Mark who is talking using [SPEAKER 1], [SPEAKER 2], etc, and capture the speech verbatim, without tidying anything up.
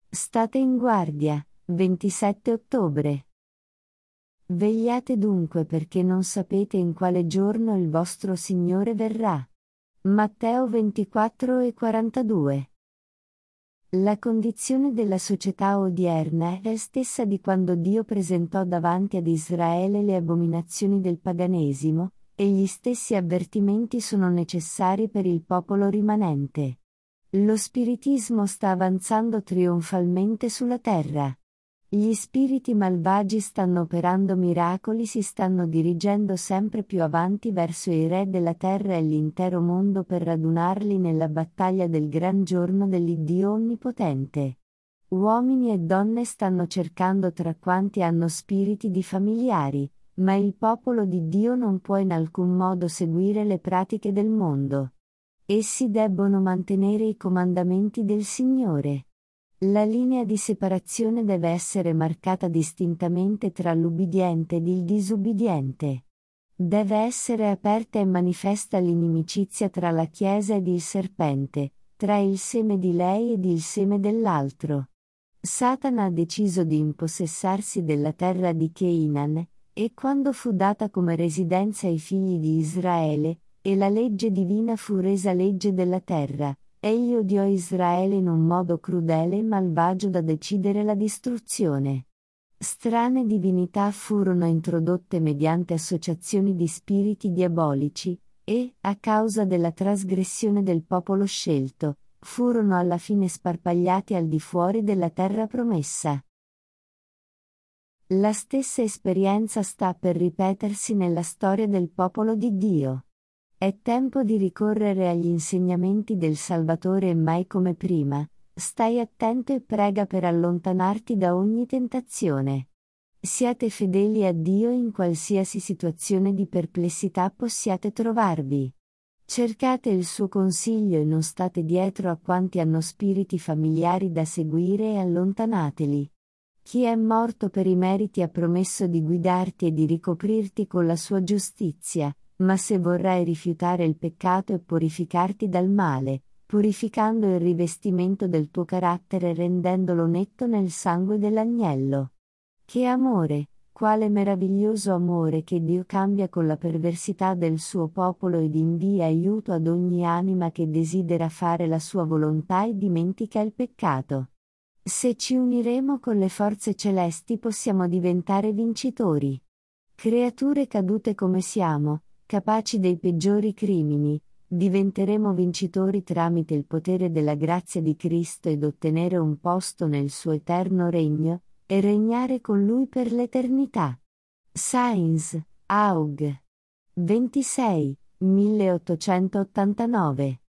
[SPEAKER 1] State in guardia, ventisette ottobre. Vegliate dunque perché non sapete in quale giorno il vostro Signore verrà. Matteo ventiquattro e quarantadue. La condizione della società odierna è stessa di quando Dio presentò davanti ad Israele le abominazioni del paganesimo, e gli stessi avvertimenti sono necessari per il popolo rimanente. Lo spiritismo sta avanzando trionfalmente sulla terra. Gli spiriti malvagi stanno operando miracoli, si stanno dirigendo sempre più avanti verso i re della terra e l'intero mondo per radunarli nella battaglia del gran giorno dell'Iddio Onnipotente. Uomini e donne stanno cercando tra quanti hanno spiriti di familiari, ma il popolo di Dio non può in alcun modo seguire le pratiche del mondo. Essi debbono mantenere i comandamenti del Signore. La linea di separazione deve essere marcata distintamente tra l'ubbidiente ed il disubbidiente. Deve essere aperta e manifesta l'inimicizia tra la Chiesa ed il serpente, tra il seme di lei ed il seme dell'altro. Satana ha deciso di impossessarsi della terra di Canaan, e quando fu data come residenza ai figli di Israele, e la legge divina fu resa legge della terra, egli odiò Israele in un modo crudele e malvagio da decidere la distruzione. Strane divinità furono introdotte mediante associazioni di spiriti diabolici, e, a causa della trasgressione del popolo scelto, furono alla fine sparpagliati al di fuori della terra promessa. La stessa esperienza sta per ripetersi nella storia del popolo di Dio. È tempo di ricorrere agli insegnamenti del Salvatore e mai come prima, stai attento e prega per allontanarti da ogni tentazione. Siate fedeli a Dio in qualsiasi situazione di perplessità possiate trovarvi. Cercate il suo consiglio e non state dietro a quanti hanno spiriti familiari da seguire e allontanateli. Chi è morto per i meriti ha promesso di guidarti e di ricoprirti con la sua giustizia. Ma se vorrai rifiutare il peccato e purificarti dal male, purificando il rivestimento del tuo carattere e rendendolo netto nel sangue dell'agnello. Che amore, quale meraviglioso amore che Dio cambia con la perversità del suo popolo ed invia aiuto ad ogni anima che desidera fare la sua volontà e dimentica il peccato. Se ci uniremo con le forze celesti possiamo diventare vincitori. Creature cadute come siamo, capaci dei peggiori crimini, diventeremo vincitori tramite il potere della grazia di Cristo ed ottenere un posto nel suo eterno regno, e regnare con Lui per l'eternità. Sainz, Aug. ventisei, milleottocentottantanove